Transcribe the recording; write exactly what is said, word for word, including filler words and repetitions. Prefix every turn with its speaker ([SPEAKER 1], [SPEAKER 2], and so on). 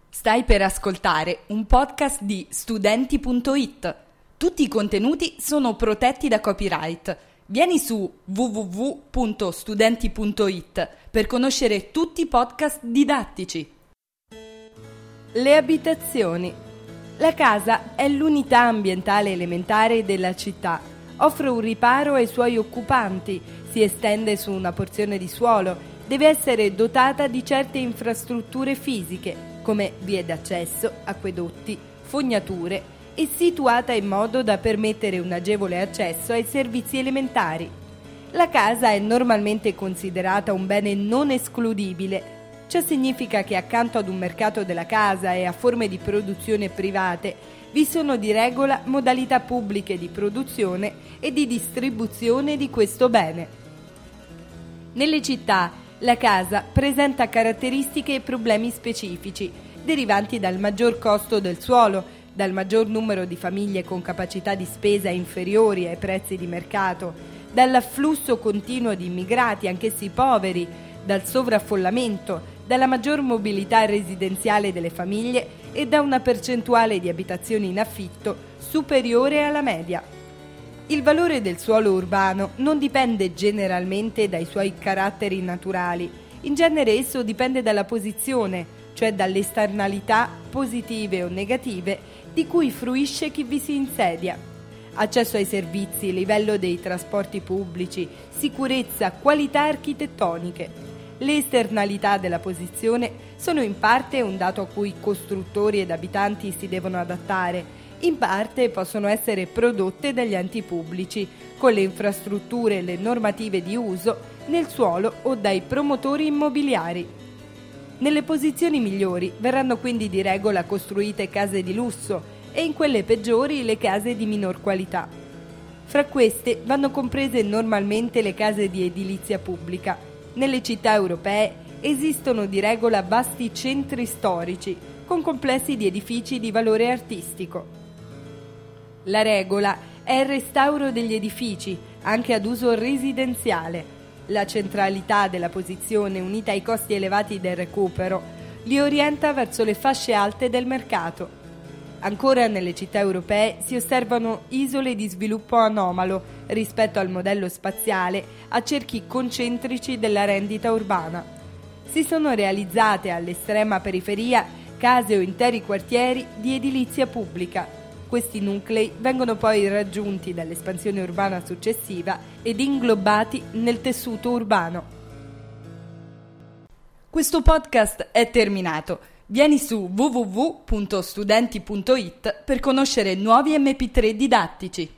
[SPEAKER 1] Stai per ascoltare un podcast di studenti punto it. Tutti i contenuti sono protetti da copyright. Vieni su w w w punto studenti punto it per conoscere tutti i podcast didattici. Le abitazioni. La casa è l'unità ambientale elementare della città. Offre un riparo ai suoi occupanti, si estende su una porzione di suolo, deve essere dotata di certe infrastrutture fisiche, come vie d'accesso, acquedotti, fognature, e situata in modo da permettere un agevole accesso ai servizi elementari. La casa è normalmente considerata un bene non escludibile. Ciò significa che accanto ad un mercato della casa e a forme di produzione private vi sono di regola modalità pubbliche di produzione e di distribuzione di questo bene. Nelle città la casa presenta caratteristiche e problemi specifici, derivanti dal maggior costo del suolo, dal maggior numero di famiglie con capacità di spesa inferiori ai prezzi di mercato, dall'afflusso continuo di immigrati, anch'essi poveri, dal sovraffollamento, dalla maggior mobilità residenziale delle famiglie e da una percentuale di abitazioni in affitto superiore alla media. Il valore del suolo urbano non dipende generalmente dai suoi caratteri naturali. In genere esso dipende dalla posizione, cioè dalle esternalità positive o negative di cui fruisce chi vi si insedia. Accesso ai servizi, livello dei trasporti pubblici, sicurezza, qualità architettoniche. Le esternalità della posizione sono in parte un dato a cui costruttori ed abitanti si devono adattare, in parte possono essere prodotte dagli enti pubblici, con le infrastrutture e le normative di uso nel suolo o dai promotori immobiliari. Nelle posizioni migliori verranno quindi di regola costruite case di lusso e in quelle peggiori le case di minor qualità. Fra queste vanno comprese normalmente le case di edilizia pubblica. Nelle città europee esistono di regola vasti centri storici con complessi di edifici di valore artistico. La regola è il restauro degli edifici, anche ad uso residenziale. La centralità della posizione, unita ai costi elevati del recupero, li orienta verso le fasce alte del mercato. Ancora nelle città europee si osservano isole di sviluppo anomalo rispetto al modello spaziale a cerchi concentrici della rendita urbana. Si sono realizzate all'estrema periferia case o interi quartieri di edilizia pubblica. Questi nuclei vengono poi raggiunti dall'espansione urbana successiva ed inglobati nel tessuto urbano. Questo podcast è terminato. Vieni su w w w punto studenti punto it per conoscere nuovi emme pi tre didattici.